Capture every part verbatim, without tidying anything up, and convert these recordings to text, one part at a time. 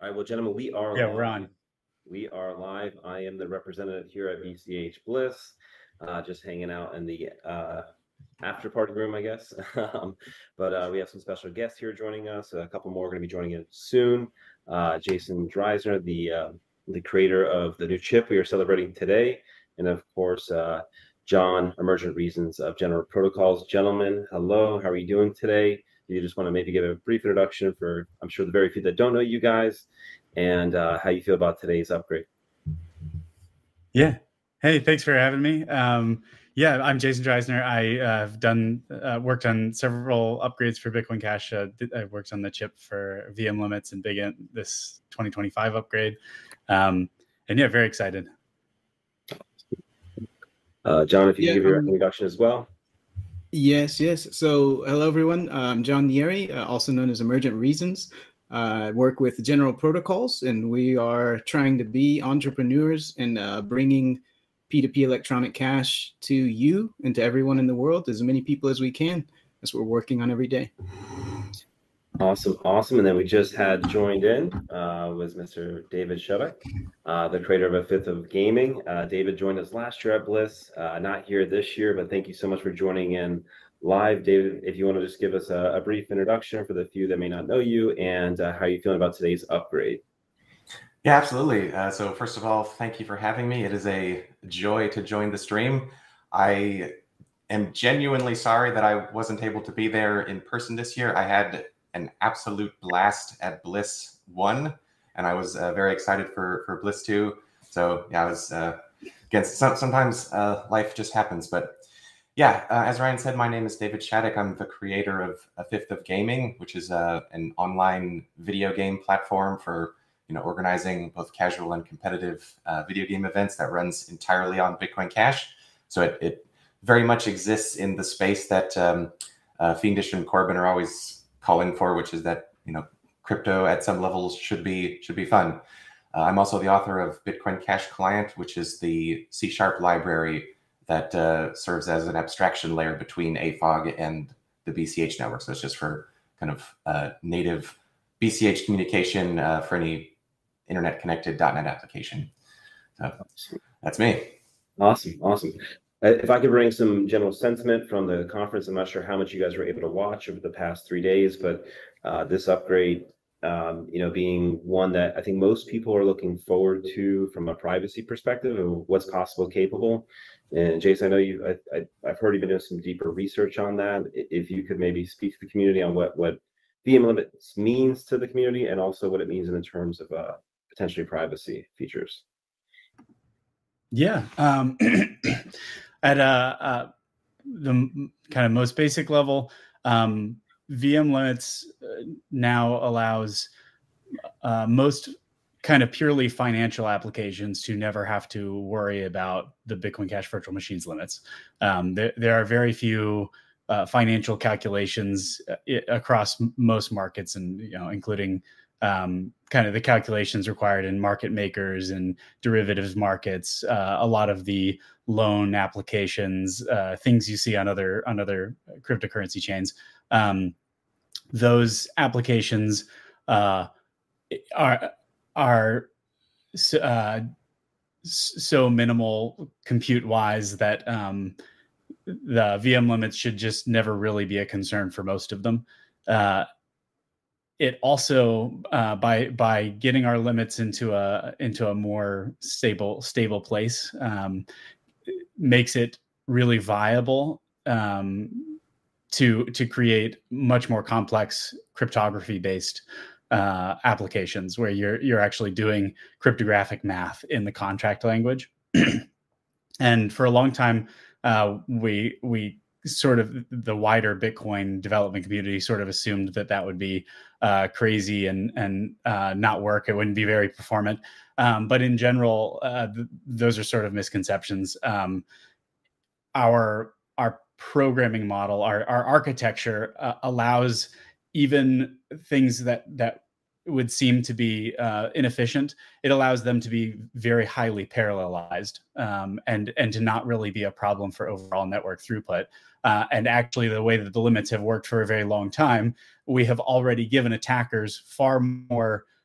All right, well, gentlemen, we are Yeah, live. we're on. We are live. I am the representative here at B C H Bliss, uh, just hanging out in the uh, after party room, I guess. um, but uh, we have some special guests here joining us. A couple more are going to be joining in soon. Uh, Jason Dreisner, the uh, the creator of the new chip we are celebrating today, and of course, uh, John, Emergent Reasons of General Protocols. Gentlemen, hello. How are you doing today? You just want to maybe give a brief introduction for, I'm sure, the very few that don't know you guys, and uh, how you feel about today's upgrade. Yeah. Hey, thanks for having me. Um, yeah, I'm Jason Dreisner. I uh, have done uh, worked on several upgrades for Bitcoin Cash. Uh, I worked on the chip for V M limits and Big Int this twenty twenty-five upgrade. Um, and yeah, very excited. Uh, John, if you Yeah, can give your um, introduction as well. Yes, yes. So, hello, everyone. I'm John Nieri, uh, also known as Emergent Reasons. Uh, I work with General Protocols, and we are trying to be entrepreneurs and uh, bringing P two P electronic cash to you and to everyone in the world, as many people as we can. That's what we're working on every day. Awesome, awesome. And then we just had joined in uh, was Mister David Shubak, uh, the creator of A Fifth of Gaming. Uh, David joined us last year at Bliss, uh, not here this year, but thank you so much for joining in live. David, if you want to just give us a, a brief introduction for the few that may not know you, and uh, how are you feeling about today's upgrade? Yeah, absolutely. Uh, so first of all, thank you for having me. It is a joy to join the stream. I am genuinely sorry that I wasn't able to be there in person this year. I had an absolute blast at Bliss one, and I was uh, very excited for for Bliss two. So yeah, I was uh, again. Some, sometimes uh, life just happens, but yeah. Uh, as Ryan said, my name is David Shattuck. I'm the creator of A Fifth of Gaming, which is uh, an online video game platform for you know organizing both casual and competitive uh, video game events that runs entirely on Bitcoin Cash. So it, it very much exists in the space that um, uh, Fiendish and Corbin are always calling for, which is that you know crypto at some levels should be should be fun. Uh, I'm also the author of Bitcoin Cash Client, which is the C Sharp library that uh, serves as an abstraction layer between A F O G and the B C H network. So it's just for kind of uh, native B C H communication uh, for any internet connected dot net application. So that's me. Awesome, awesome. If I could bring some general sentiment from the conference, I'm not sure how much you guys were able to watch over the past three days, but uh, this upgrade, um, you know, being one that I think most people are looking forward to from a privacy perspective of what's possible, capable. And Jason, I know you, I, I, I've heard you've been doing some deeper research on that. If you could maybe speak to the community on what what V M limits means to the community, and also what it means in terms of uh, potentially privacy features. Yeah. Um, at uh, uh, the kind of most basic level, um, V M limits now allows uh, most kind of purely financial applications to never have to worry about the Bitcoin Cash virtual machines limits. Um, there, there are very few uh, financial calculations uh, across m- most markets, and you know, including um, kind of the calculations required in market makers and derivatives markets. Uh, a lot of the loan applications, uh, things you see on other on other cryptocurrency chains. Um, those applications uh, are are uh, so minimal compute wise that um, the V M limits should just never really be a concern for most of them. Uh, it also uh, by by getting our limits into a into a more stable stable place um, makes it really viable um, to to create much more complex cryptography based uh, applications where you're you're actually doing cryptographic math in the contract language. And for a long time, uh, we we sort of the wider Bitcoin development community sort of assumed that that would be uh, crazy and and uh, not work. It wouldn't be very performant. Um, but in general, uh, th- those are sort of misconceptions. Um, our our programming model, our our architecture uh, allows even things that that would seem to be uh, inefficient. It allows them to be very highly parallelized um, and and to not really be a problem for overall network throughput. Uh, and actually, the way that the limits have worked for a very long time, we have already given attackers far more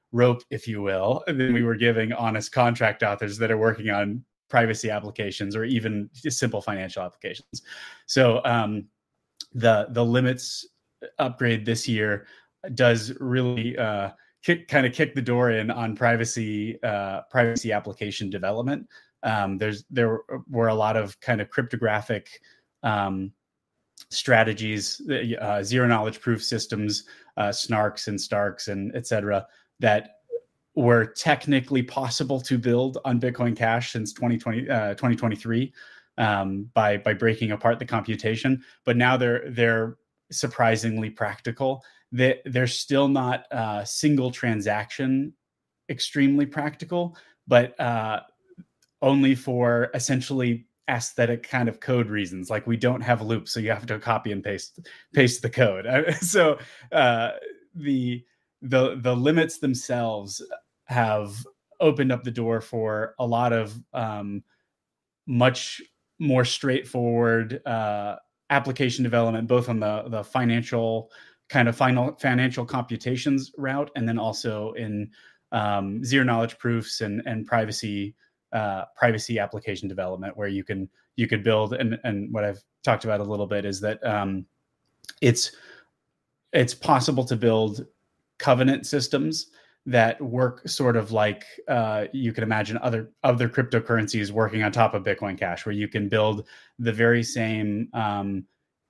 rope, if you will, than we were giving honest contract authors that are working on privacy applications or even just simple financial applications. So um, the the limits upgrade this year does really uh, kick kind of kick the door in on privacy uh, privacy application development. Um, there's there were a lot of kind of cryptographic um, strategies, uh, zero knowledge proof systems, uh, snarks and starks and et cetera, that were technically possible to build on Bitcoin Cash since twenty twenty, uh, twenty twenty-three um, by by breaking apart the computation. But now they're they're surprisingly practical. They, they're still not uh, single transaction extremely practical, but uh, only for essentially aesthetic kind of code reasons. Like we don't have loops, so you have to copy and paste paste the code. So uh, the the the limits themselves have opened up the door for a lot of um, much more straightforward uh, application development, both on the the financial kind of final financial computations route, and then also in um, zero knowledge proofs and and privacy uh, privacy application development, where you can you could build and and what I've talked about a little bit is that um, it's it's possible to build covenant systems that work sort of like uh, you can imagine other other cryptocurrencies working on top of Bitcoin Cash, where you can build the very same um,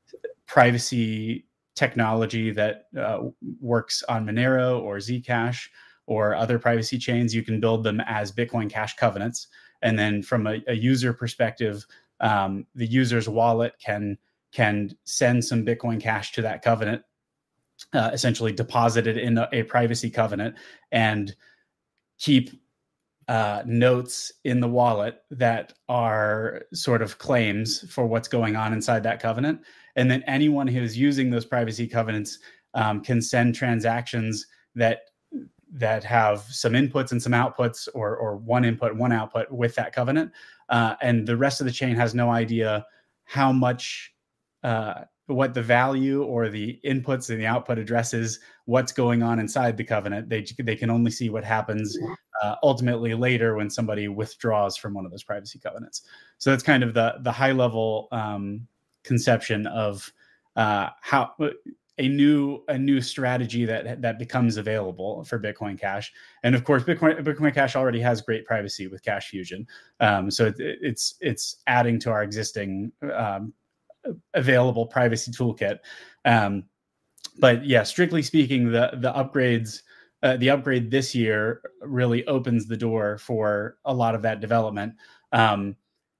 privacy technology that uh, works on Monero or Zcash or other privacy chains. You can build them as Bitcoin Cash covenants. And then from a, a user perspective, um, the user's wallet can, can send some Bitcoin Cash to that covenant, uh, essentially deposit it in a, a privacy covenant, and keep uh, notes in the wallet that are sort of claims for what's going on inside that covenant. And then anyone who is using those privacy covenants um, can send transactions that that have some inputs and some outputs, or or one input, one output with that covenant. Uh, and the rest of the chain has no idea how much, uh, what the value or the inputs and the output addresses, what's going on inside the covenant. They they can only see what happens uh, ultimately later when somebody withdraws from one of those privacy covenants. So that's kind of the the high level um, conception of uh, how a new a new strategy that that becomes available for Bitcoin Cash. And of course, Bitcoin Bitcoin Cash already has great privacy with Cash Fusion, um, so it, it's it's adding to our existing um, available privacy toolkit. Um, but yeah, strictly speaking, the the upgrades uh, the upgrade this year really opens the door for a lot of that development. Um,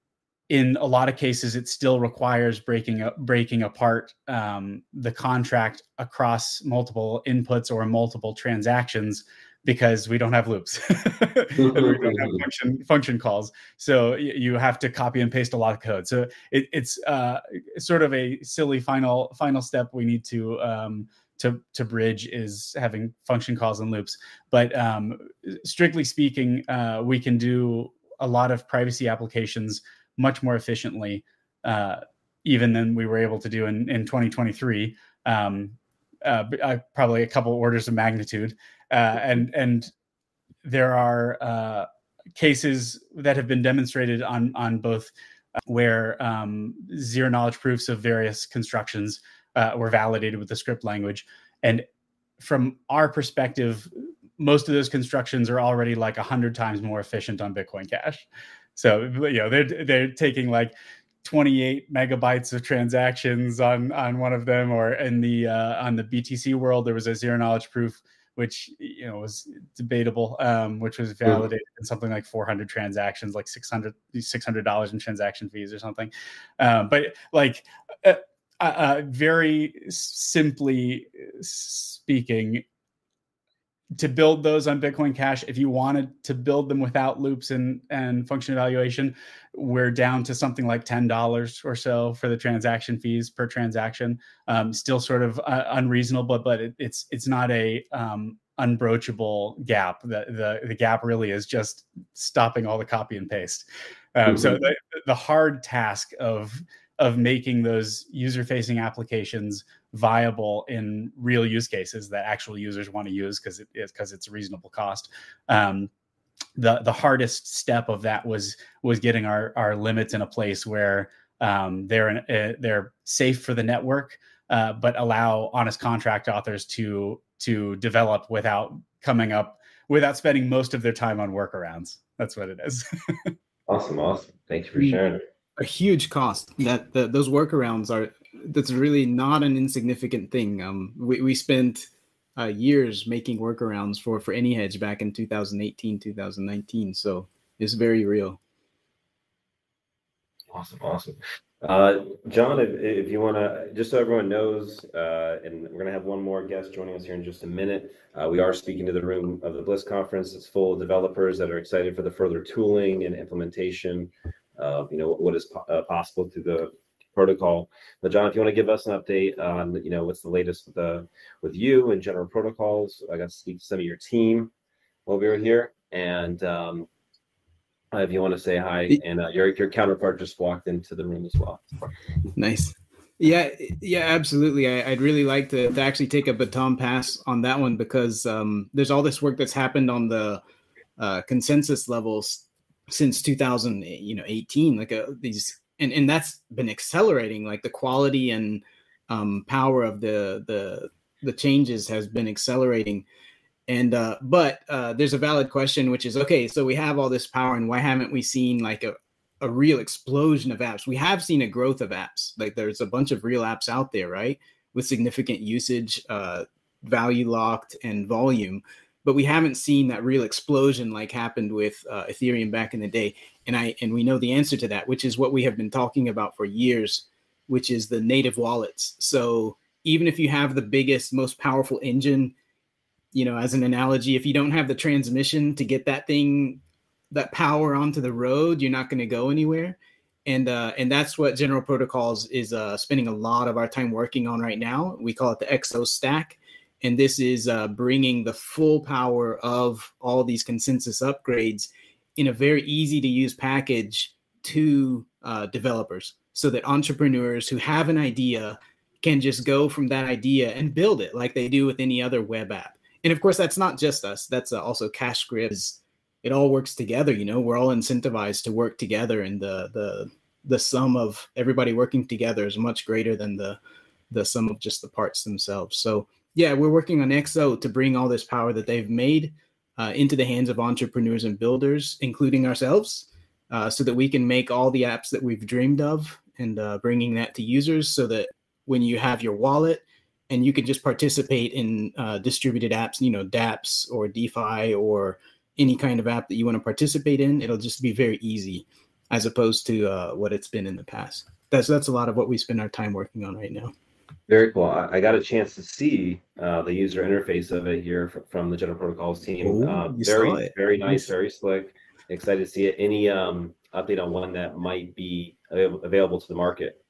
In a lot of cases, it still requires breaking up, breaking apart um, the contract across multiple inputs or multiple transactions, because we don't have loops and we don't have function, function calls. So you have to copy and paste a lot of code. So it, it's uh, sort of a silly final final step we need to um, to to bridge, is having function calls and loops. But um, strictly speaking, uh, we can do a lot of privacy applications much more efficiently, uh, even than we were able to do in, in twenty twenty-three, um, uh, uh, probably a couple orders of magnitude. Uh, and and there are uh, cases that have been demonstrated on on both uh, where um, zero knowledge proofs of various constructions uh, were validated with the script language. And from our perspective, most of those constructions are already like a hundred times more efficient on Bitcoin Cash. So, you know, they're they're taking like twenty-eight megabytes of transactions on on one of them, or in the uh, on the B T C world, there was a zero knowledge proof, which, you know, was debatable, um, which was validated in something like four hundred transactions, like six hundred dollars in transaction fees or something. Um, but like uh, uh, very simply speaking, to build those on Bitcoin Cash, if you wanted to build them without loops and, and function evaluation, we're down to something like ten dollars or so for the transaction fees per transaction. Um, still sort of uh, unreasonable, but it, it's it's not a um, unbroachable gap. The, the the gap really is just stopping all the copy and paste. Um, mm-hmm. So the, the hard task of of making those user-facing applications viable in real use cases that actual users want to use because it is because it's a reasonable cost. Um, the the hardest step of that was was getting our our limits in a place where um, they're uh, they're safe for the network, uh, but allow honest contract authors to to develop without coming up without spending most of their time on workarounds. That's what it is. Awesome, awesome. Thank you for sharing. A huge cost that the, those workarounds are. That's really not an insignificant thing. Um, we we spent uh, years making workarounds for for AnyHedge back in two thousand eighteen, two thousand nineteen. So it's very real. Awesome, awesome. Uh, John, if, if you want to, just so everyone knows, uh, and we're going to have one more guest joining us here in just a minute. Uh, we are speaking to the room of the Bliss conference. It's full of developers that are excited for the further tooling and implementation of, you know, what is po- uh, possible through the protocol. But John, if you want to give us an update on, you know, what's the latest with, the, with you and General Protocols. I got to speak to some of your team while we were here. And, um, Uh, if you want to say hi, and uh, your your counterpart just walked into the room as well. Nice. Yeah, yeah, absolutely. I, I'd really like to, to actually take a baton pass on that one because um, there's all this work that's happened on the uh, consensus levels since two thousand, you know, eighteen. Like uh, these, and, and that's been accelerating. Like the quality and um, power of the the the changes has been accelerating. And, uh, but, uh, there's a valid question, which is, okay, so we have all this power and why haven't we seen like a, a real explosion of apps? We have seen a growth of apps. Like there's a bunch of real apps out there, right? With significant usage, uh, value locked and volume, but we haven't seen that real explosion like happened with uh, Ethereum back in the day. And I, and we know the answer to that, which is what we have been talking about for years, which is the native wallets. So even if you have the biggest, most powerful engine, you know, as an analogy, if you don't have the transmission to get that thing, that power onto the road, you're not going to go anywhere. And uh, and that's what General Protocols is uh, spending a lot of our time working on right now. We call it the X O stack. And this is uh, bringing the full power of all these consensus upgrades in a very easy to use package to uh, developers so that entrepreneurs who have an idea can just go from that idea and build it like they do with any other web app. And of course, that's not just us. That's uh, also Cashscripts. It all works together. You know, we're all incentivized to work together, and the the the sum of everybody working together is much greater than the the sum of just the parts themselves. So yeah, we're working on X O to bring all this power that they've made uh, into the hands of entrepreneurs and builders, including ourselves, uh, so that we can make all the apps that we've dreamed of and uh, bringing that to users, so that when you have your wallet, and you can just participate in uh, distributed apps, you know, dApps or DeFi or any kind of app that you want to participate in. It'll just be very easy as opposed to uh, what it's been in the past. That's that's a lot of what we spend our time working on right now. Very cool. I, I got a chance to see uh, the user interface of it here f- from the General Protocols team. Ooh, uh, you saw very, it. very nice, Nice. very slick. Excited to see it. Any um, update on when that might be available, available to the market?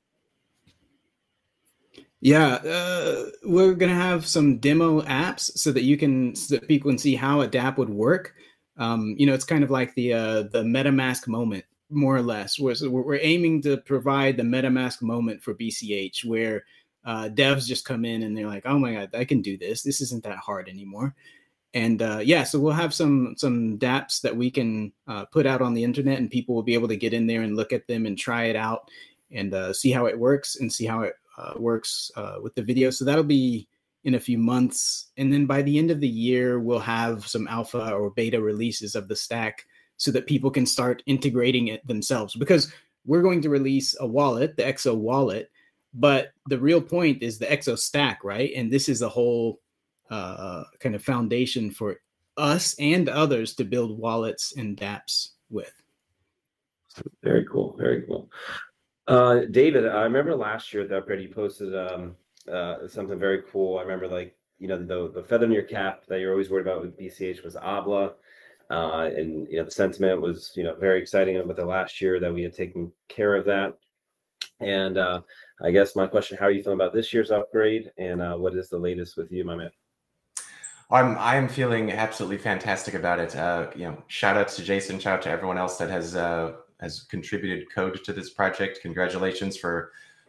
Yeah, uh, we're gonna have some demo apps so that you can, so that people can see how a dApp would work. Um, you know, it's kind of like the uh, the MetaMask moment, more or less. We're, so we're we're aiming to provide the MetaMask moment for B C H, where uh, devs just come in and they're like, "Oh my God, I can do this. This isn't that hard anymore." And uh, yeah, so we'll have some some dApps that we can uh, put out on the internet, and people will be able to get in there and look at them and try it out and uh, see how it works and see how it Uh, works uh, with the video. So that'll be in a few months. And then by the end of the year, we'll have some alpha or beta releases of the stack so that people can start integrating it themselves, because we're going to release a wallet, the X O wallet, but the real point is the X O stack, right? And this is a whole uh, kind of foundation for us and others to build wallets and dApps with. Very cool. Very cool. Uh, David, I remember last year at the upgrade, you posted um, uh, something very cool. I remember, like, you know, the the feather in your cap that you're always worried about with B C H was Abla, uh, and you know the sentiment was, you know, very exciting about the last year that we had taken care of that. And uh, I guess my question: how are you feeling about this year's upgrade, and uh, what is the latest with you, my man? I'm I'm feeling absolutely fantastic about it. Uh, you know, shout outs to Jason, shout out to everyone else that has uh, has contributed code to this project. Congratulations for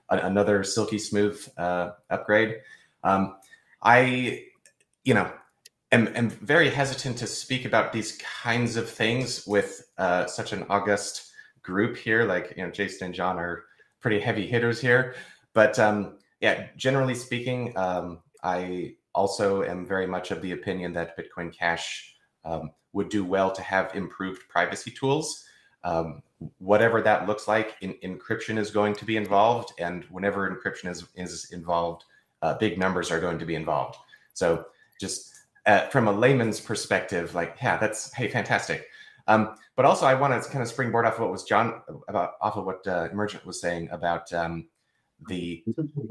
a, another silky smooth uh, upgrade. Um, I, you know, am, am very hesitant to speak about these kinds of things with uh, such an august group here. Like, you know, Jason and John are pretty heavy hitters here. But um, yeah, generally speaking, um, I also am very much of the opinion that Bitcoin Cash um, would do well to have improved privacy tools. Um, whatever that looks like, in, encryption is going to be involved. And whenever encryption is, is involved, uh, big numbers are going to be involved. So just uh, from a layman's perspective, like, yeah, that's, hey, fantastic. Um, but also I want to kind of springboard off of what was John about, off of what uh, Emergent was saying about um, the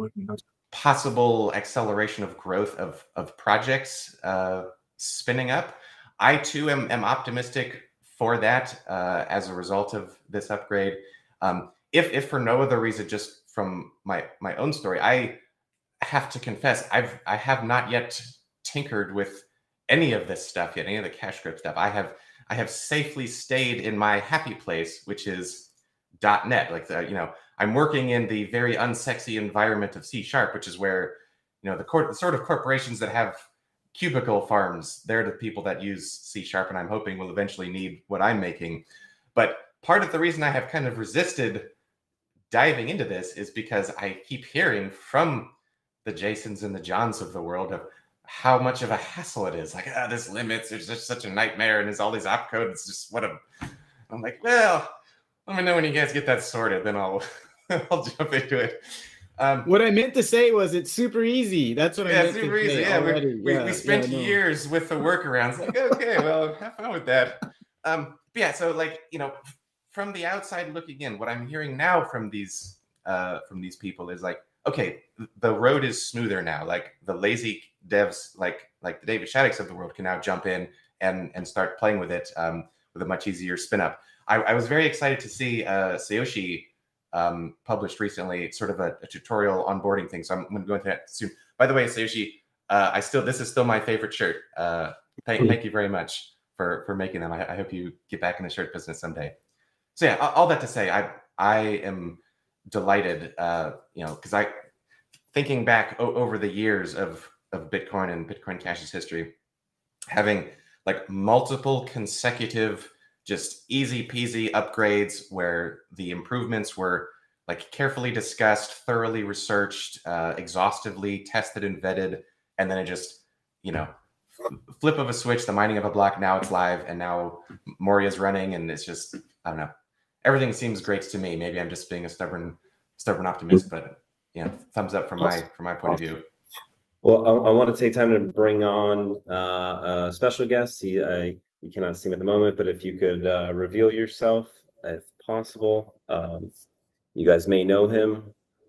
possible acceleration of growth of, of projects uh, spinning up. I too am, am optimistic for that uh, as a result of this upgrade. Um, if, if for no other reason, just from my, my own story, I have to confess, I've, I have not yet tinkered with any of this stuff yet, any of the CashScript stuff. I have, I have safely stayed in my happy place, which is .NET. Like, the, you know, I'm working in the very unsexy environment of C Sharp, which is where, you know, the, cor- the sort of corporations that have cubicle farms, they're the people that use C Sharp, and I'm hoping will eventually need what I'm making. But part of the reason I have kind of resisted diving into this is because I keep hearing from the Jasons and the Johns of the world of how much of a hassle it is. Like, ah, this limits, it's just such a nightmare, and there's all these opcode. It's just what a, I'm like, well, let me know when you guys get that sorted, then I'll, I'll jump into it. Um, what I meant to say was it's super easy. That's what yeah, I meant super to easy. say Yeah, we, already. we, yeah, we spent yeah, no. years with the workarounds. Like, okay, well, have fun with that. Um, but yeah, so like, you know, from the outside looking in, what I'm hearing now from these uh, from these people is like, okay, the road is smoother now. Like the lazy devs, like like the David Shaddocks of the world, can now jump in and and start playing with it um, with a much easier spin up. I, I was very excited to see uh, Sayoshi um, published recently, sort of a, a tutorial onboarding thing. So I'm going to go into that soon. By the way, Sayoshi, uh, I still this is still my favorite shirt. Uh, thank, thank you very much for for making them. I, I hope you get back in the shirt business someday. So yeah, all that to say, I I am delighted, uh, you know, because I thinking back o- over the years of of Bitcoin and Bitcoin Cash's history, having like multiple consecutive, just easy peasy upgrades where the improvements were like carefully discussed, thoroughly researched, uh, exhaustively tested and vetted, and then it just, you know, flip of a switch, the mining of a block, now it's live, and now Moria's running, and it's just, I don't know. Everything seems great to me. Maybe I'm just being a stubborn, stubborn optimist, but you know, thumbs up from my from my point of view. Well, I, I want to take time to bring on uh, a special guest. He, I, you cannot see him at the moment, but if you could uh, reveal yourself, if possible. Um, you guys may know him.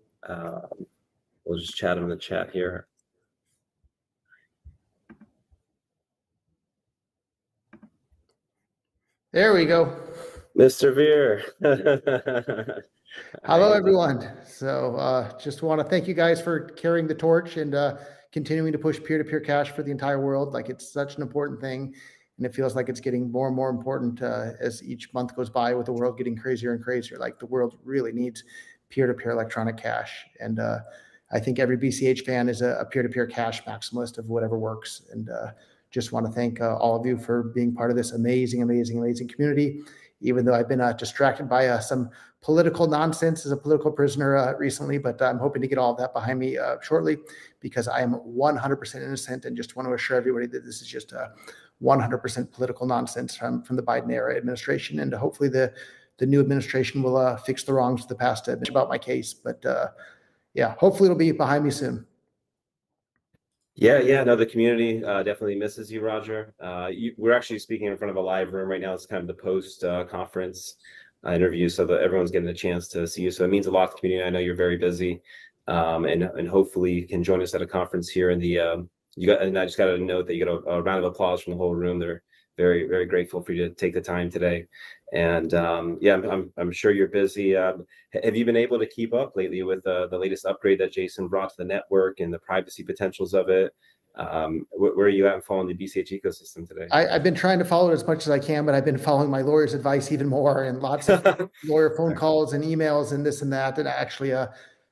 Uh, we'll just chat him in the chat here. There we go. Mister Veer. Hello, everyone. So uh, just want to thank you guys for carrying the torch and uh, continuing to push peer-to-peer cash for the entire world. Like, it's such an important thing, and it feels like it's getting more and more important uh, as each month goes by, with the world getting crazier and crazier. Like, the world really needs peer-to-peer electronic cash. And uh, I think every B C H fan is a, a peer-to-peer cash maximalist of whatever works. And uh, just want to thank uh, all of you for being part of this amazing, amazing, amazing community. Even though I've been uh, distracted by uh, some political nonsense as a political prisoner uh, recently, but I'm hoping to get all of that behind me uh, shortly, because I am one hundred percent innocent, and just want to assure everybody that this is just a one hundred percent political nonsense from, from the Biden era administration. And hopefully the, the new administration will uh, fix the wrongs of the past about my case. But uh, yeah, hopefully it'll be behind me soon. Yeah, yeah, no, the community uh, definitely misses you, Roger. Uh, you, we're actually speaking in front of a live room right now. It's kind of the post-conference uh, interview, so that everyone's getting a chance to see you. So it means a lot to the community. I know you're very busy, um, and and hopefully you can join us at a conference here in the. Um, you got, and I just got to note that you got a, a round of applause from the whole room. They're very, very grateful for you to take the time today. And um, yeah, I'm, I'm I'm sure you're busy. Um, have you been able to keep up lately with uh, the latest upgrade that Jason brought to the network and the privacy potentials of it? Um, wh- where are you at in following the B C H ecosystem today? I, I've been trying to follow it as much as I can, but I've been following my lawyer's advice even more, and lots of lawyer phone calls and emails and this and that. And actually, uh,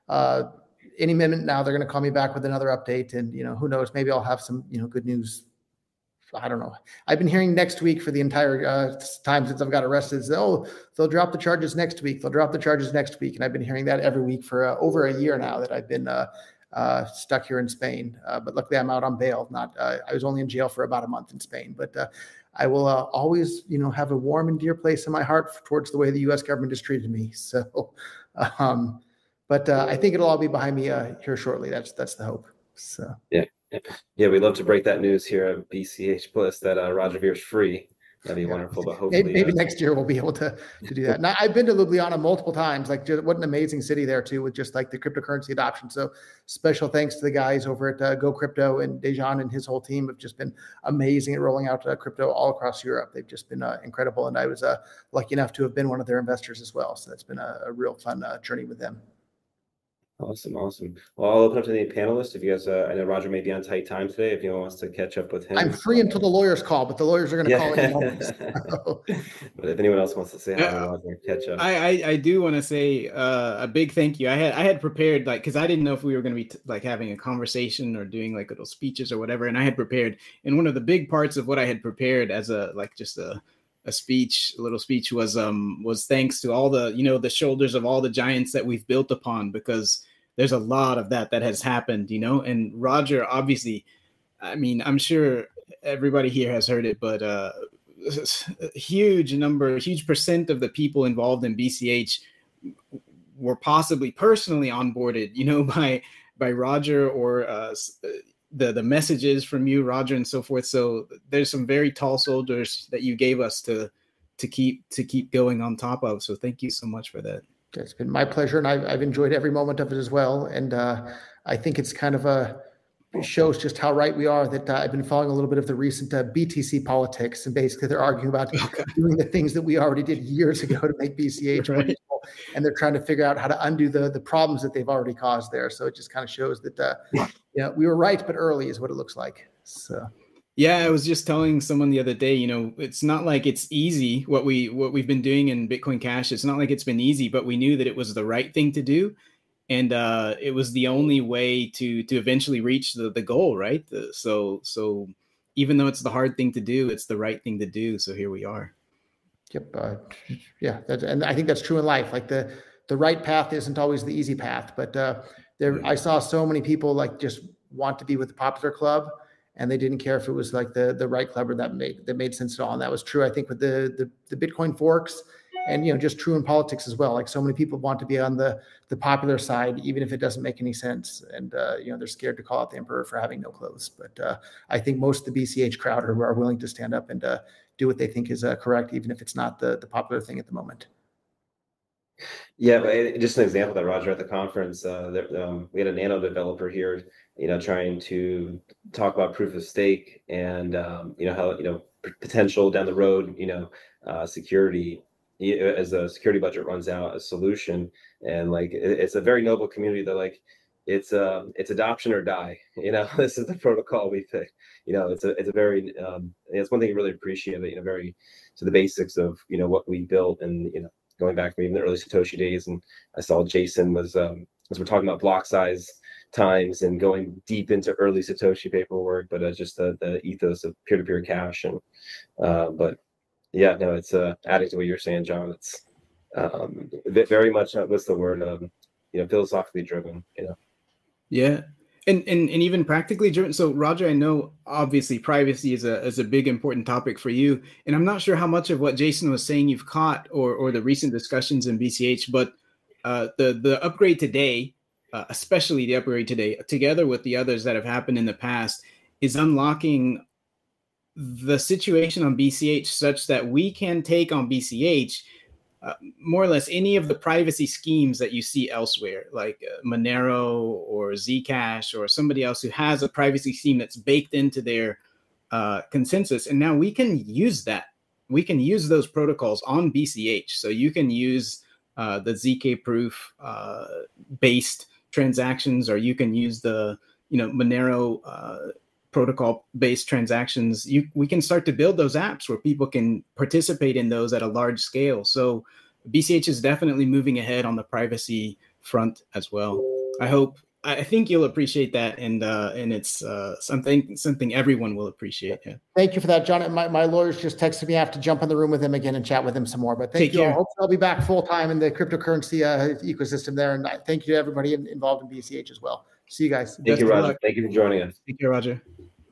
uh, any minute now, they're going to call me back with another update. And, you know, who knows, maybe I'll have some, you know, good news. I don't know. I've been hearing next week for the entire uh, time since I've got arrested. So, oh, they'll drop the charges next week. They'll drop the charges next week. And I've been hearing that every week for uh, over a year now that I've been uh, uh, stuck here in Spain. Uh, but luckily I'm out on bail. Not, uh, I was only in jail for about a month in Spain, but uh, I will uh, always, you know, have a warm and dear place in my heart towards the way the U S government has treated me. So, um, but uh, I think it'll all be behind me uh, here shortly. That's, that's the hope. So, yeah. Yeah, we'd love to break that news here at B C H Bliss that uh, Roger Vere's free. That'd be yeah. wonderful, but hopefully maybe, maybe uh, next year we'll be able to, to do that. Now, I've been to Ljubljana multiple times. Like, just, what an amazing city there too, with just like the cryptocurrency adoption. So, special thanks to the guys over at uh, Go Crypto, and Dejan and his whole team have just been amazing at rolling out uh, crypto all across Europe. They've just been uh, incredible, and I was uh, lucky enough to have been one of their investors as well. So that's been a, a real fun uh, journey with them. Awesome, awesome. Well, I'll open up to the panelists. If you guys, uh, I know Roger may be on tight time today. If anyone wants to catch up with him, I'm free until the lawyers call, but the lawyers are going to yeah. call in. So. But if anyone else wants to say hi, Yeah. Roger, catch up. I, I, I do want to say uh, a big thank you. I had I had prepared, like, because I didn't know if we were going to be t- like having a conversation or doing like little speeches or whatever, and I had prepared. And one of the big parts of what I had prepared as a like just a a speech, a little speech was um was thanks to all the you know the shoulders of all the giants that we've built upon, because there's a lot of that that has happened, you know, and Roger, obviously, I mean, I'm sure everybody here has heard it, but uh, a huge number, a huge percent of the people involved in B C H were possibly personally onboarded, you know, by by Roger or uh, the the messages from you, Roger, and so forth. So there's some very tall soldiers that you gave us to to keep to keep going on top of. So thank you so much for that. It's been my pleasure, and I've, I've enjoyed every moment of it as well. And uh, I think it's kind of a it shows just how right we are that uh, I've been following a little bit of the recent uh, B T C politics, and basically they're arguing about okay. doing the things that we already did years ago to make B C H right. Useful, and they're trying to figure out how to undo the the problems that they've already caused there. So it just kind of shows that uh, you know, we were right, but early is what it looks like. So. Yeah, I was just telling someone the other day, you know, it's not like it's easy what we what we've been doing in Bitcoin Cash. It's not like it's been easy, but we knew that it was the right thing to do, and uh, it was the only way to to eventually reach the, the goal, right? The, so so even though it's the hard thing to do, it's the right thing to do. So here we are. Yep. Uh, yeah, that, and I think that's true in life. Like the the right path isn't always the easy path, but uh, there I saw so many people like just want to be with the popular club. And they didn't care if it was like the the right club or that made that made sense at all. And that was true, I think, with the, the the Bitcoin forks, and you know, just true in politics as well. Like so many people want to be on the the popular side, even if it doesn't make any sense. And uh, you know, they're scared to call out the emperor for having no clothes. But uh, I think most of the B C H crowd are, are willing to stand up and uh, do what they think is uh, correct, even if it's not the the popular thing at the moment. Yeah, but just an example that Roger at the conference, uh, there, um, we had a nano developer here, you know, trying to talk about proof of stake and, um, you know, how, you know, potential down the road, you know, uh, security as a security budget runs out, a solution. And like, it, it's a very noble community that like, it's uh, it's adoption or die, you know, this is the protocol we pick, you know, it's a, it's a very, um, it's one thing I really appreciate, you know, very to the basics of, you know, what we built and, you know, going back from even the early Satoshi days. And I saw Jason was, um, as we're talking about block size times and going deep into early Satoshi paperwork, but uh, just the, the ethos of peer-to-peer cash. And, uh, but yeah, no, it's uh, adding to what you're saying, John, it's um, very much, uh, what's the word, um, you know, philosophically driven, you know? Yeah. And, and and even practically driven. So Roger, I know obviously privacy is a is a big important topic for you, and I'm not sure how much of what Jason was saying you've caught or or the recent discussions in B C H, but uh, the the upgrade today, uh, especially the upgrade today, together with the others that have happened in the past, is unlocking the situation on B C H such that we can take on B C H Uh, more or less any of the privacy schemes that you see elsewhere, like uh, Monero or Zcash or somebody else who has a privacy scheme that's baked into their uh, consensus. And now we can use that. We can use those protocols on B C H. So you can use uh, the Z K proof uh, based transactions, or you can use the, you know, Monero uh, protocol based transactions. You, we can start to build those apps where people can participate in those at a large scale. So B C H is definitely moving ahead on the privacy front as well. I hope I think you'll appreciate that, and uh, and it's uh, something something everyone will appreciate. Yeah. Thank you for that, John. My my lawyers just texted me. I have to jump in the room with him again and chat with him some more. But thank Take you. care. All. I'll be back full time in the cryptocurrency uh, ecosystem there, and thank you to everybody involved in B C H as well. See you guys. Thank Best you, of Roger. luck. Thank you for joining us. Take care, Roger.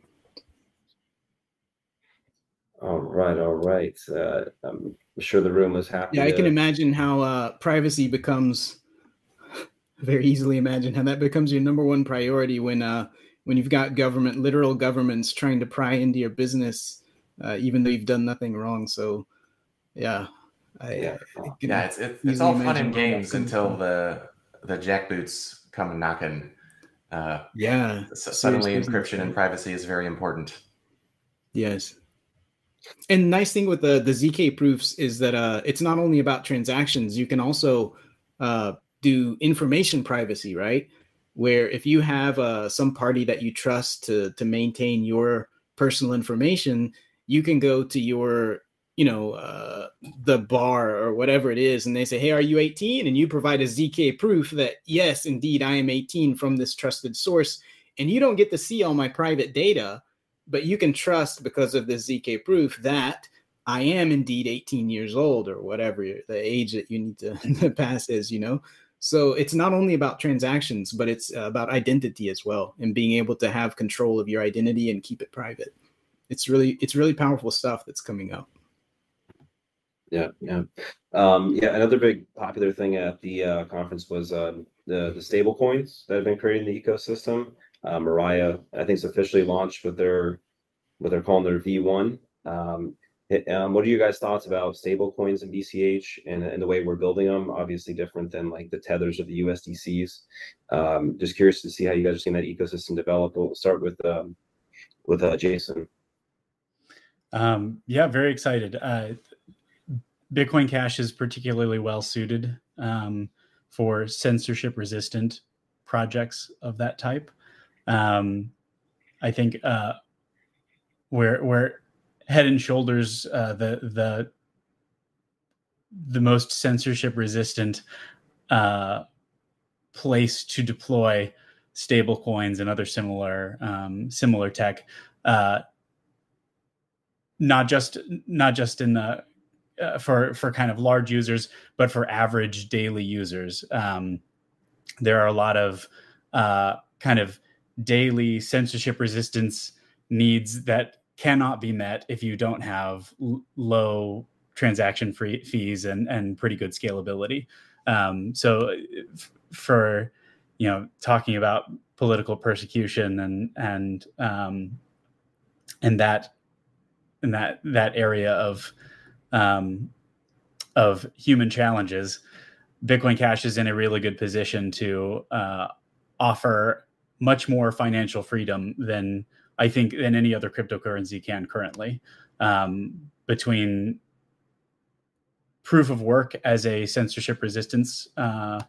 All right, all right. Uh, I'm sure the room was happy. Yeah, I to- can imagine how uh, privacy becomes very easily imagine how that becomes your number one priority when uh, when you've got government, literal governments trying to pry into your business, uh, even though you've done nothing wrong. So, yeah, I, Yeah. I can Yeah, it's it's, it's easily all fun imagine and where that games comes until from. the the jackboots come knocking. Uh, Yeah, so suddenly, serious business, encryption and right? privacy is very important. Yes. And the nice thing with the, the Z K proofs is that uh, it's not only about transactions. You can also uh, do information privacy, right? Where if you have uh, some party that you trust to to maintain your personal information, you can go to your, you know, uh, the bar or whatever it is, and they say, hey, are you eighteen? And you provide a Z K proof that, yes, indeed, I am eighteen from this trusted source. And you don't get to see all my private data, but you can trust because of this Z K proof that I am indeed eighteen years old or whatever the age that you need to pass is, you know? So it's not only about transactions, but it's about identity as well, and being able to have control of your identity and keep it private. It's really, it's really powerful stuff that's coming out. Yeah, yeah, um, yeah. Another big popular thing at the uh, conference was um, the the stable coins that have been created in the ecosystem. Uh, Mariah, I think, is officially launched with their what they're calling their V one. Um, it- um, what are you guys' thoughts about stable coins in B C H and, and the way we're building them? Obviously, different than like the tethers of the U S D Cs. Um, just curious to see how you guys are seeing that ecosystem develop. We'll start with um, with uh, Jason. Um, yeah, very excited. Uh, Bitcoin Cash is particularly well suited um, for censorship resistant projects of that type. Um, I think uh, we're, we're head and shoulders uh, the, the, the most censorship resistant uh, place to deploy stable coins and other similar um, similar tech. Uh, not just not just in the uh, for for kind of large users, but for average daily users. Um, there are a lot of uh, kind of daily censorship resistance needs that cannot be met if you don't have l- low transaction free fees and and pretty good scalability. Um, so f- for you know talking about political persecution and and um, and that in that that area of um, of human challenges, Bitcoin Cash is in a really good position to uh, offer much more financial freedom than I think than any other cryptocurrency can currently. Um, between proof of work as a censorship resistance uh,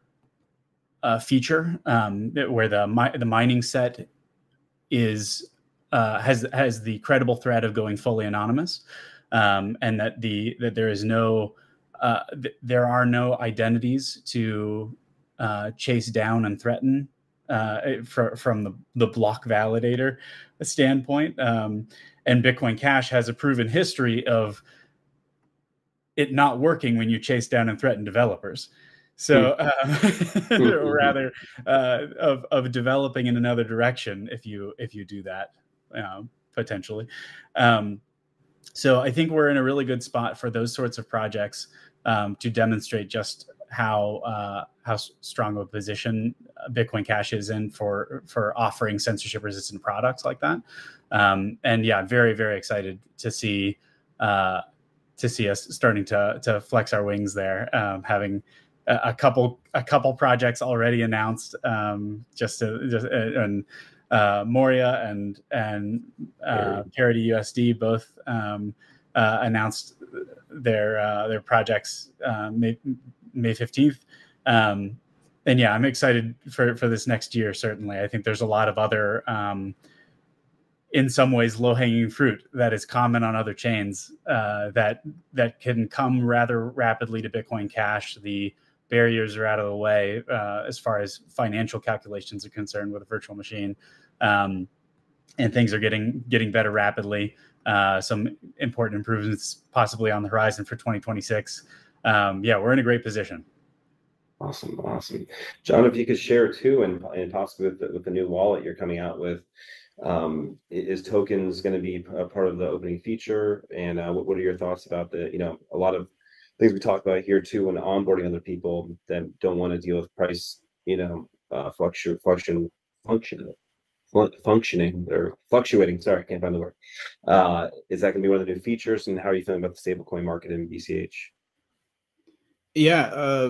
uh, feature, um, where the mi- the mining set is uh, has has the credible threat of going fully anonymous, um, and that the that there is no uh, th- there are no identities to uh, chase down and threaten uh, for, from the the block validator standpoint. Um, and Bitcoin Cash has a proven history of it not working when you chase down and threaten developers. So uh, rather uh, of of developing in another direction if you if you do that uh, potentially. Um, so I think we're in a really good spot for those sorts of projects um, to demonstrate just how uh, how strong of a position Bitcoin Cash is in for for offering censorship resistant products like that. Um, and yeah, very very excited to see uh, to see us starting to to flex our wings there, um, having a couple a couple projects already announced, um, just to just uh, and uh, Moria and and uh, Parity U S D both um, uh, announced their uh, their projects uh, May May fifteenth, um, and yeah, I'm excited for for this next year. Certainly, I think there's a lot of other. Um, in some ways, low-hanging fruit that is common on other chains uh, that that can come rather rapidly to Bitcoin Cash. The barriers are out of the way uh, as far as financial calculations are concerned with a virtual machine, um, and things are getting getting better rapidly. Uh, some important improvements possibly on the horizon for twenty twenty-six. Um, yeah, we're in a great position. Awesome, awesome, John. If you could share too, and and possibly with the, with the new wallet you're coming out with, um, is tokens going to be a part of the opening feature? And uh, what what are your thoughts about the you know a lot of things we talked about here too when onboarding other people that don't want to deal with price, you know, uh, fluctu function function functioning or fluctuating. Sorry, I can't find the word. Uh, is that going to be one of the new features? And how are you feeling about the stablecoin market in B C H? Yeah, uh,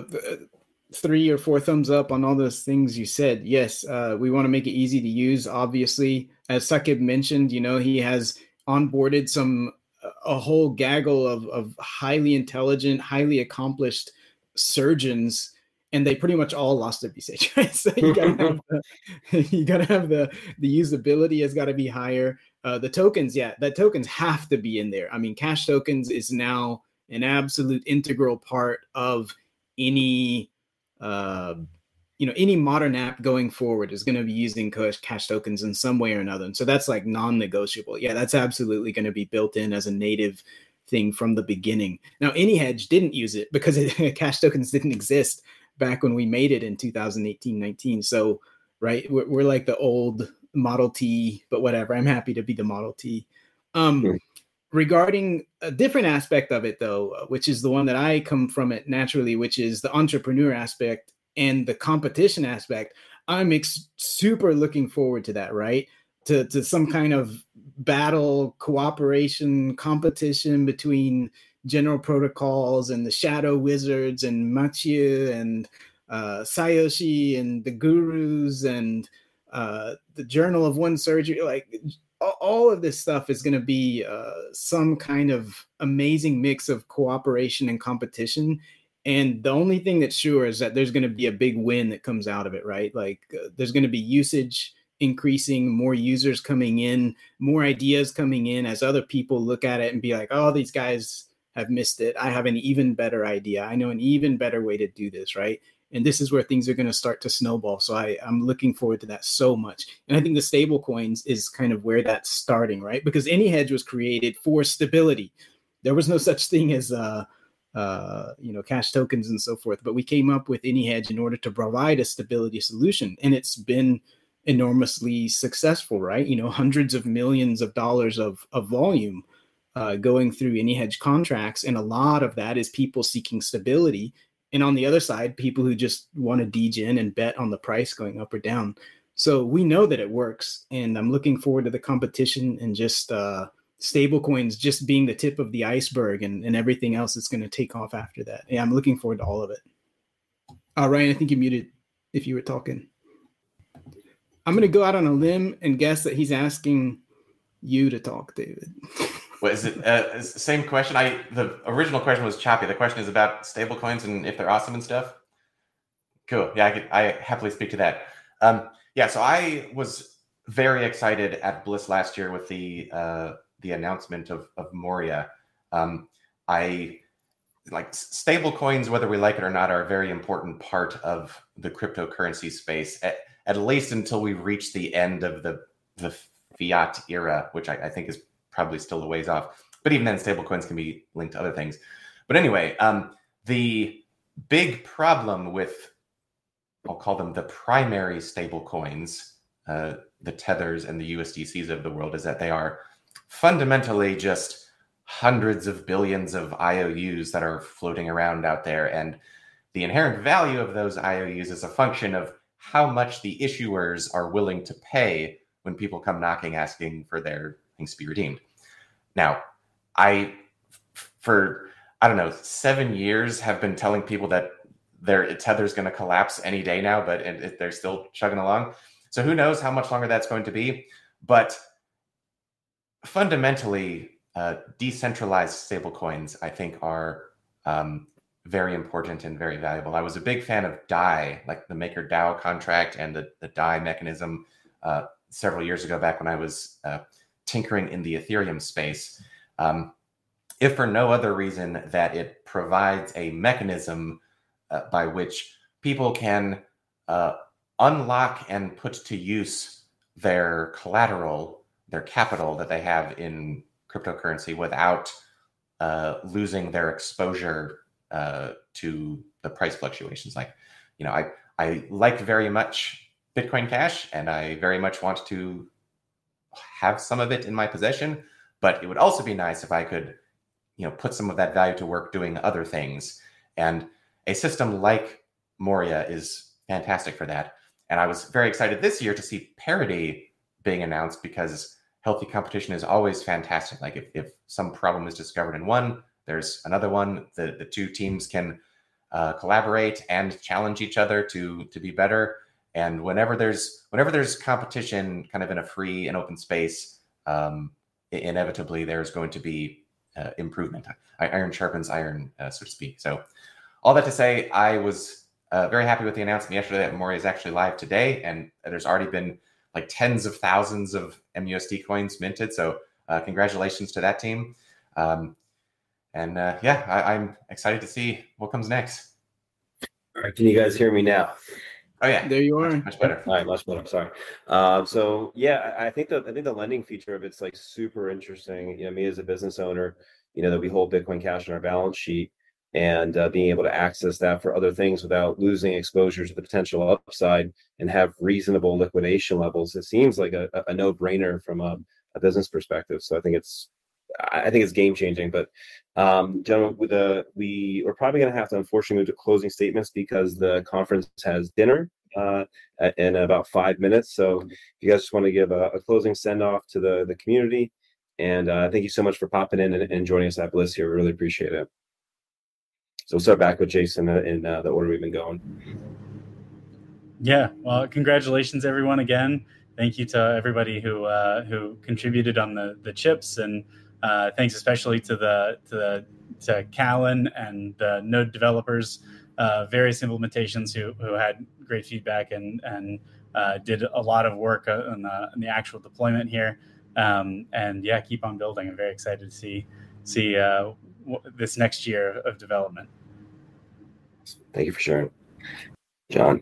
three or four thumbs up on all those things you said. Yes, uh, we want to make it easy to use. Obviously, as Sakib mentioned, you know, he has onboarded some a whole gaggle of of highly intelligent, highly accomplished surgeons, and they pretty much all lost their B C H. Right? So you gotta have the, you gotta have the the usability has got to be higher. Uh, the tokens, yeah, the tokens have to be in there. I mean, cash tokens is now an absolute integral part of any uh, you know any modern app going forward is going to be using cash, cash tokens in some way or another. And so that's like non-negotiable. Yeah, that's absolutely going to be built in as a native thing from the beginning. Now, AnyHedge didn't use it because it, cash tokens didn't exist back when we made it in two thousand eighteen, nineteen. So, right, we're, we're like the old Model T, but whatever. I'm happy to be the Model T. Um, mm. Regarding a different aspect of it, though, which is the one that I come from it naturally, which is the entrepreneur aspect and the competition aspect, I'm ex- super looking forward to that, right? To, to some kind of battle, cooperation, competition between General Protocols and the Shadow Wizards and Mathieu and uh, Sayoshi and the Gurus and uh, the Journal of One Surgery. Like, all of this stuff is going to be uh, some kind of amazing mix of cooperation and competition. And the only thing that's sure is that there's going to be a big win that comes out of it, right? Like uh, there's going to be usage increasing, more users coming in, more ideas coming in as other people look at it and be like, oh, these guys have missed it. I have an even better idea. I know an even better way to do this, right? And this is where things are going to start to snowball. So I, I'm looking forward to that so much. And I think the stable coins is kind of where that's starting, right? Because AnyHedge was created for stability. There was no such thing as, uh, uh, you know, cash tokens and so forth. But we came up with AnyHedge in order to provide a stability solution. And it's been enormously successful, right? You know, hundreds of millions of dollars of, of volume uh, going through AnyHedge contracts. And a lot of that is people seeking stability. And on the other side, people who just want to degen and bet on the price going up or down. So we know that it works. And I'm looking forward to the competition and just uh, stable coins just being the tip of the iceberg and, and everything else that's going to take off after that. Yeah, I'm looking forward to all of it. Uh, Ryan, I think you muted if you were talking. I'm going to go out on a limb and guess that he's asking you to talk, David. What is it? Uh, same question. I the original question was choppy. The question is about stablecoins and if they're awesome and stuff. Cool. Yeah, I could, I happily speak to that. Um, yeah, so I was very excited at Bliss last year with the uh, the announcement of of Moria. Um, I like stablecoins, whether we like it or not, are a very important part of the cryptocurrency space. At, at least until we reach the end of the the fiat era, which I, I think is probably still a ways off, but even then stablecoins can be linked to other things. But anyway, um, the big problem with, I'll call them the primary stablecoins, uh, the Tethers and the U S D Cs of the world, is that they are fundamentally just hundreds of billions of I O Us that are floating around out there. And the inherent value of those I O Us is a function of how much the issuers are willing to pay when people come knocking asking for their things to be redeemed. Now, I, for, I don't know, seven years have been telling people that their Tether's going to collapse any day now, but it, it, they're still chugging along. So who knows how much longer that's going to be. But fundamentally, uh, decentralized stablecoins, I think, are um, very important and very valuable. I was a big fan of D A I, like the MakerDAO contract and the, the D A I mechanism uh, several years ago, back when I was uh, tinkering in the Ethereum space, um, if for no other reason that it provides a mechanism uh, by which people can uh, unlock and put to use their collateral, their capital that they have in cryptocurrency without uh, losing their exposure uh, to the price fluctuations. Like, you know, I, I like very much Bitcoin Cash, and I very much want to have some of it in my possession, but it would also be nice if I could, you know, put some of that value to work doing other things. And a system like Moria is fantastic for that. And I was very excited this year to see parity being announced, because healthy competition is always fantastic. Like if, if some problem is discovered in one, there's another one. The, the two teams can uh, collaborate and challenge each other to, to be better. And whenever there's whenever there's competition kind of in a free and open space, um, inevitably there's going to be uh, improvement. Iron sharpens iron, uh, so to speak. So all that to say, I was uh, very happy with the announcement yesterday that Moria is actually live today, and there's already been like tens of thousands of M U S D coins minted. So uh, congratulations to that team. Um, and uh, yeah, I, I'm excited to see what comes next. All right, can you guys hear me now? Oh yeah, There you are. Much, much better. All right, much better. Sorry. Um, so yeah, I I think the I think the lending feature of it's like super interesting. You know, me as a business owner, you know, that we hold Bitcoin Cash on our balance sheet, and uh, being able to access that for other things without losing exposure to the potential upside and have reasonable liquidation levels. It seems like a, a no-brainer from a, a business perspective. So I think it's I think it's game changing. But um, gentlemen, with the we we're probably going to have to unfortunately move to closing statements because the conference has dinner uh, in about five minutes. So if you guys just want to give a, a closing send off to the the community, and uh, thank you so much for popping in and, and joining us at Bliss here. We really appreciate it. So we'll start back with Jason in uh, the order we've been going. Yeah, well, congratulations everyone again. Thank you to everybody who uh, who contributed on the the chips, and uh, thanks especially to the to the to Callan and the Node developers, uh, various implementations who who had great feedback and and uh, did a lot of work on the on the actual deployment here. Um, and yeah, keep on building. I'm very excited to see see uh, w- this next year of development. Thank you for sharing, John.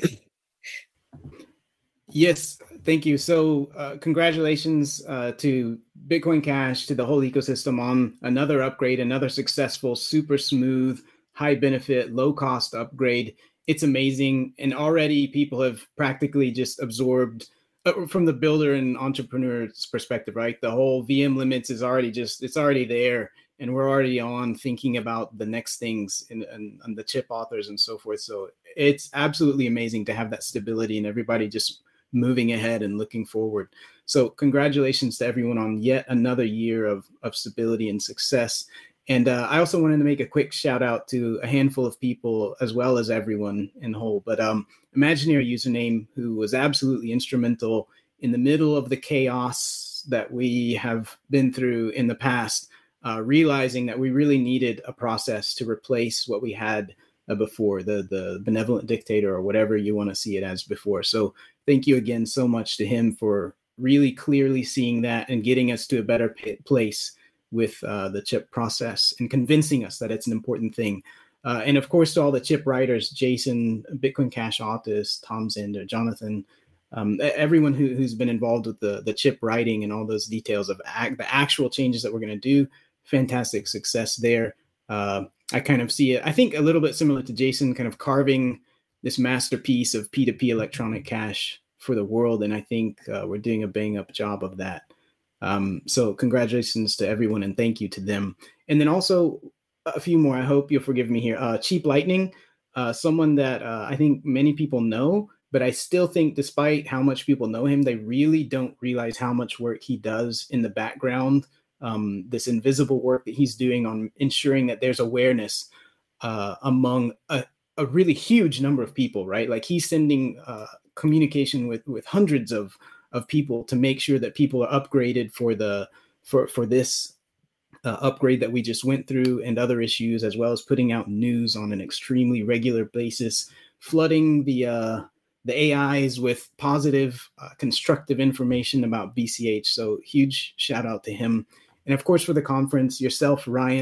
Yes, thank you. So uh, congratulations uh, to Bitcoin Cash, to the whole ecosystem on another upgrade, another successful, super smooth, high benefit, low cost upgrade. It's amazing. And already people have practically just absorbed uh, from the builder and entrepreneur's perspective, right? The whole V M limits is already just, it's already there. And we're already on thinking about the next things and, and, and the chip authors and so forth. So it's absolutely amazing to have that stability and everybody just moving ahead and looking forward. So congratulations to everyone on yet another year of, of stability and success. And uh, I also wanted to make a quick shout out to a handful of people as well as everyone in whole. But um, Imagineer username, who was absolutely instrumental in the middle of the chaos that we have been through in the past, uh, realizing that we really needed a process to replace what we had uh, before, the, the benevolent dictator or whatever you want to see it as before. So thank you again so much to him for really clearly seeing that and getting us to a better p- place with uh, the chip process and convincing us that it's an important thing. Uh, and of course, to all the chip writers, Jason, Bitcoin Cash authors, Tom Zender, Jonathan, um, everyone who, who's been involved with the, the chip writing and all those details of act, the actual changes that we're going to do. Fantastic success there. Uh, I kind of see it, I think a little bit similar to Jason, kind of carving this masterpiece of P two P electronic cash for the world. And I think uh, we're doing a bang up job of that. Um, so congratulations to everyone and thank you to them. And then also a few more, I hope you'll forgive me here. Uh, Cheap Lightning, uh, someone that uh, I think many people know, but I still think despite how much people know him, they really don't realize how much work he does in the background. Um, this invisible work that he's doing on ensuring that there's awareness uh, among a, a really huge number of people, right? Like he's sending uh, communication with, with hundreds of, of people to make sure that people are upgraded for the, for, for this uh, upgrade that we just went through and other issues, as well as putting out news on an extremely regular basis, flooding the, uh, the A Is with positive, uh, constructive information about B C H. So huge shout out to him. And of course, for the conference, yourself, Ryan,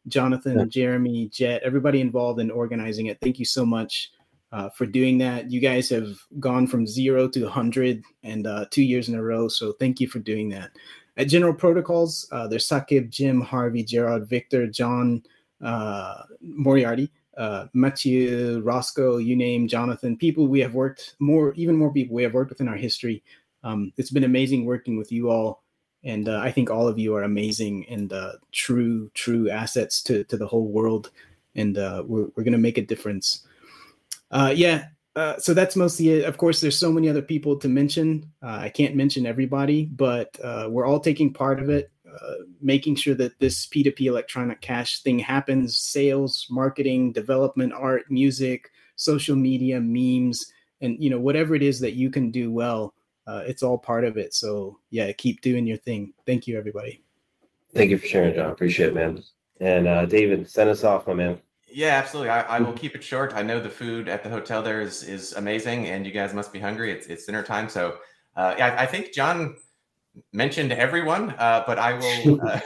Jonathan, Yeah. Jeremy, Jet, everybody involved in organizing it. Thank you so much uh, for doing that. You guys have gone from zero to one hundred and uh, two years in a row. So thank you for doing that. At General Protocols, uh, there's Sakib, Jim, Harvey, Gerard, Victor, John, uh, Moriarty, uh, Mathieu, Roscoe, you name, Jonathan, people we have worked more, even more people we have worked with in our history. Um, it's been amazing working with you all. And uh, I think all of you are amazing and uh, true, true assets to, to the whole world. And uh, we're, we're going to make a difference. Uh, yeah. Uh, so that's mostly it. Of course, there's so many other people to mention. Uh, I can't mention everybody, but uh, we're all taking part of it, uh, making sure that this P two P electronic cash thing happens, sales, marketing, development, art, music, social media, memes, and, you know, whatever it is that you can do well, uh, it's all part of it. So yeah, keep doing your thing. Thank you, everybody. Thank you for sharing, John. Appreciate it, man. And uh, David, send us off, my man. Yeah, absolutely. I, I will keep it short. I know the food at the hotel there is is amazing, and you guys must be hungry. It's it's dinner time, so uh, yeah, I, I think John mentioned everyone, uh, but I will. Uh,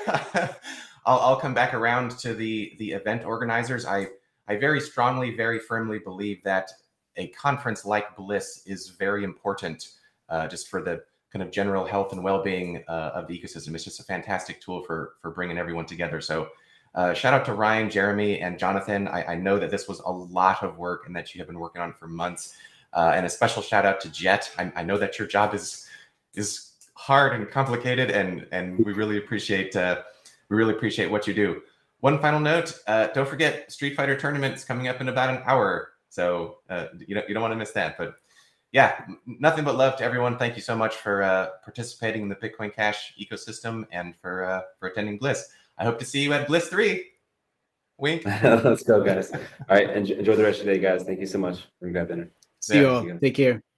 I'll, I'll come back around to the the event organizers. I I very strongly, very firmly believe that a conference like Bliss is very important, uh, just for the kind of general health and well-being uh, of the ecosystem. It's just a fantastic tool for for bringing everyone together. So. Uh, shout out to Ryan, Jeremy, and Jonathan. I, I know that this was a lot of work and that you have been working on it for months. Uh, and a special shout out to Jet. I, I know that your job is is hard and complicated, and and we really appreciate uh, we really appreciate what you do. One final note: uh, don't forget Street Fighter tournament is coming up in about an hour, so uh, you don't you don't want to miss that. But yeah, nothing but love to everyone. Thank you so much for uh, participating in the Bitcoin Cash ecosystem and for uh, for attending Bliss. I hope to see you at Bliss three. Wink. Let's go, guys. All right. Enjoy, enjoy the rest of the day, guys. Thank you so much for grab dinner. See you Yeah, all. see you guys. Take care.